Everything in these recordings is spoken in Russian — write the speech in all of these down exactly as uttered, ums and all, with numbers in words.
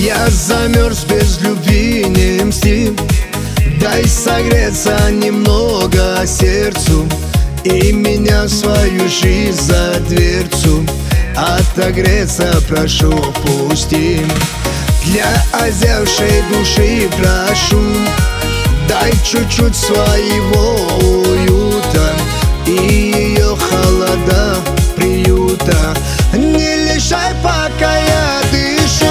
Я замерз, без любви не мсти. Дай согреться немного сердцу и меня в свою жизнь за дверцу отогреться прошу, пусти. Для озябшей души прошу, дай чуть-чуть своего уюта и ее холода приюта. Не лишай, пока я дышу.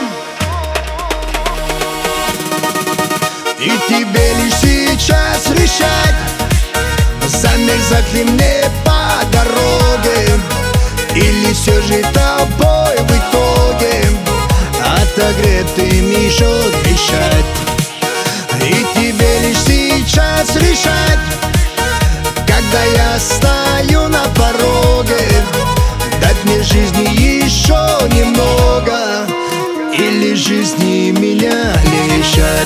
И тебе лишь сейчас решать, замерзать ли мне по дороге, или все же тобой в итоге отогретым еще дышать. И тебе лишь сейчас решать, когда я стою на пороге, дать мне жизни еще немного, или жизни меня лишать.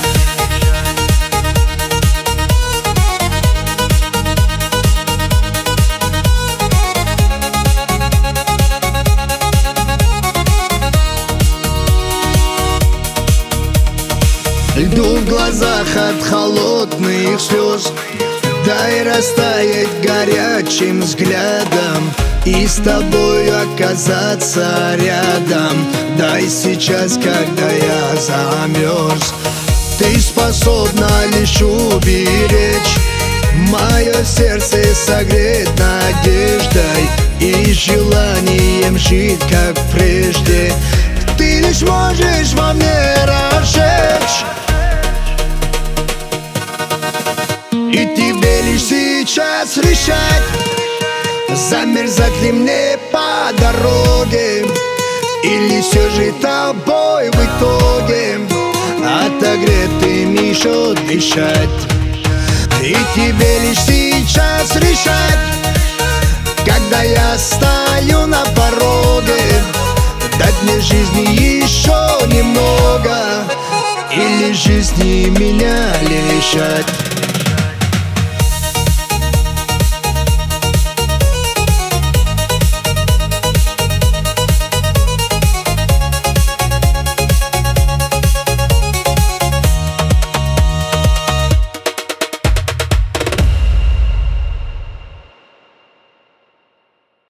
Льду в глазах от холодных слез, дай растаять горячим взглядом и с тобой оказаться рядом. Дай сейчас, когда я замерз, ты способна лишь уберечь мое сердце, согреть надеждой и желанием жить, как прежде. Ты лишь можешь во мне разжечь. И тебе лишь сейчас решать, замерзать ли мне по дороге, или все же тобой в итоге отогретым еще дышать. И тебе лишь сейчас решать, когда я стою на пороге, дать мне жизни еще немного, или жизни меня лишать.